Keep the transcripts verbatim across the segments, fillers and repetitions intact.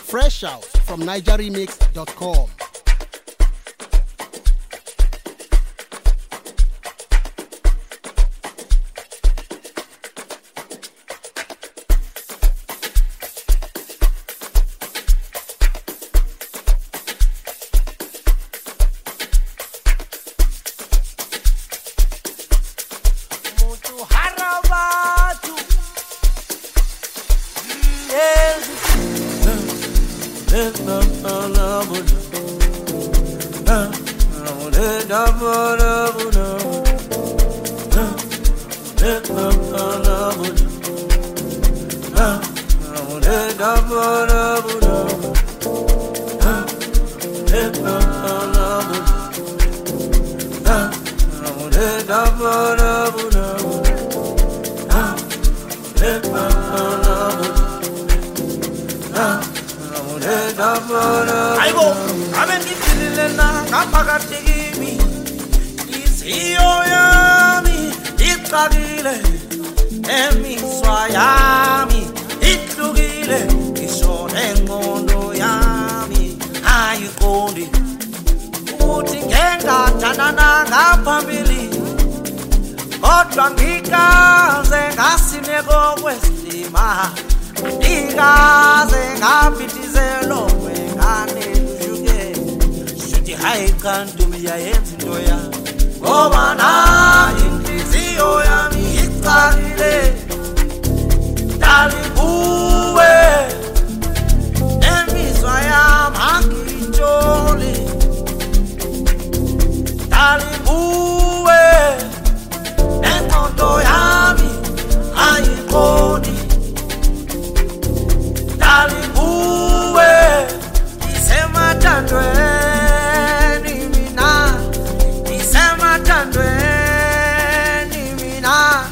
Fresh out from niger remix dot com. Aibo, amenditilena ngapakatikimi isiyo yami iqakile emiswa yami ihlukile ngisho nengqondo yami ayiqondi ukuthi ngengathandana ngaphambili kodwa ngikaze ngasineko kwesilima ngikaze ngapithizelo wengane lushuke shuthi hayi cha ntombi yayenza into ya ngoba nayi inhliziyo yami icakile dali kuwe emizwa yami angitsholi dali kuwe engqondo yami ayiqondi dali kuwe isemathandweni mina isemathandweni mina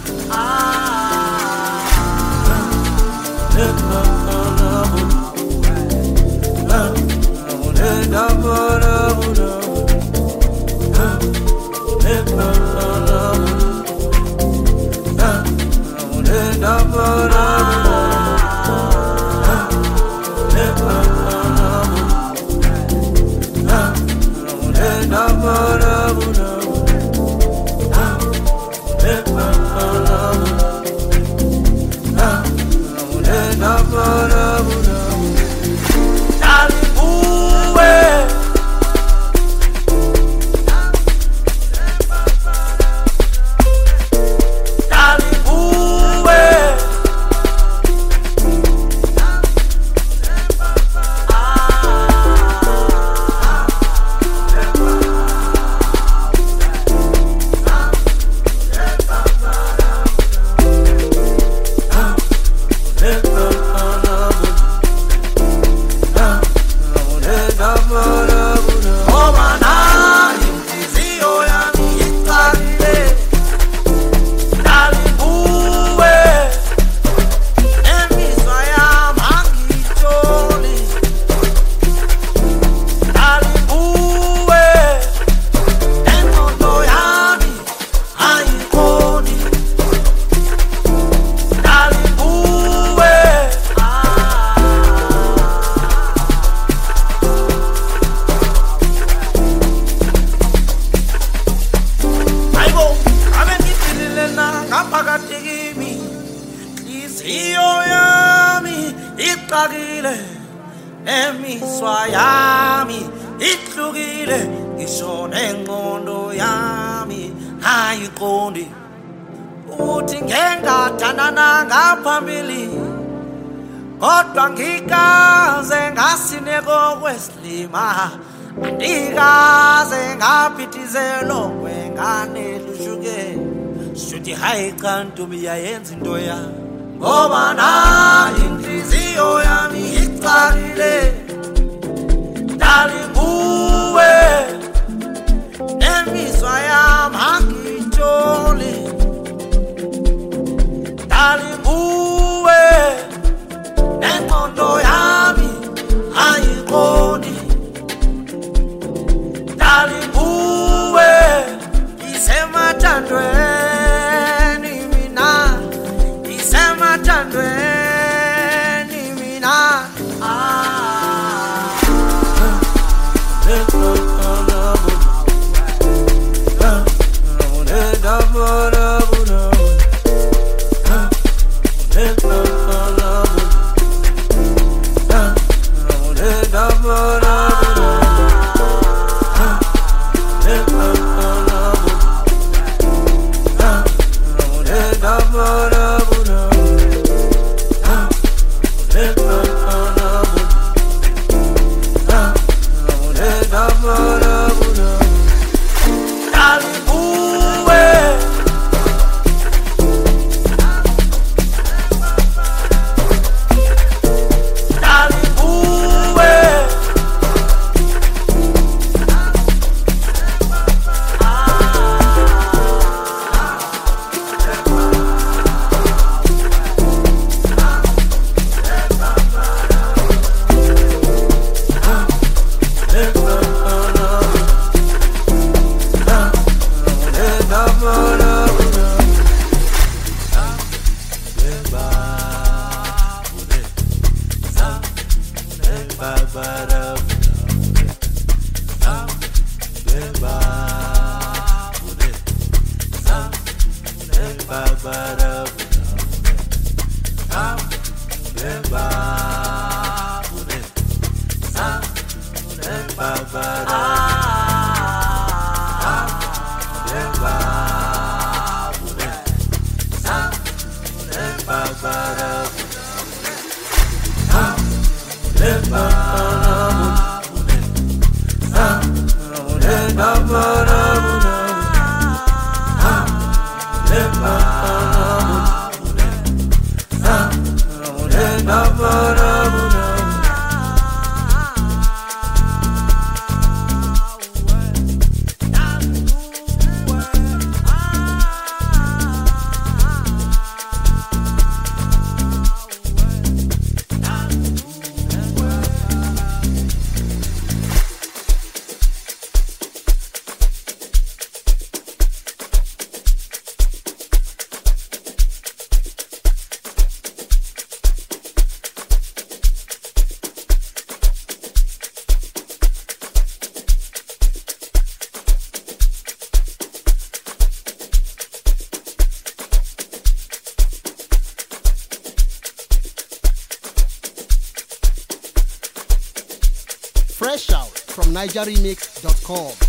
Iyo yami iqakile emiswa yami ihlukile ngisho nengqondo yami ayiqondi uthi ngengathandana ngaphambili kodwa ngikaze ngasineko kwesilima andikaze ngaphithizelo wengane lushuke shuthi hayi cha ntombi yayenza into ya ngoba nayi inhliziyo yami icakile dali kuwe emizwa yami angitsholi dali kuwe engqondo yami ayiqondi dali kuwe isemathandweni mina isemathandweni mina ah Fresh out from Niger Remix dot com.